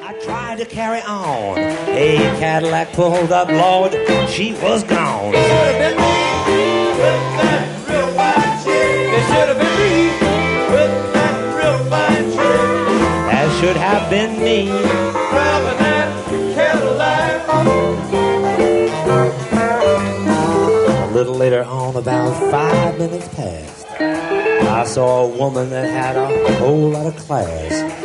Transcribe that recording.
I tried to carry on. A Cadillac pulled up, Lord, she was gone. It should have been me with that real fine chick. It should have been me with that real fine chick. That should have been me. Driving that Cadillac. A little later on, about 5 minutes past, I saw a woman that had a whole lot of class.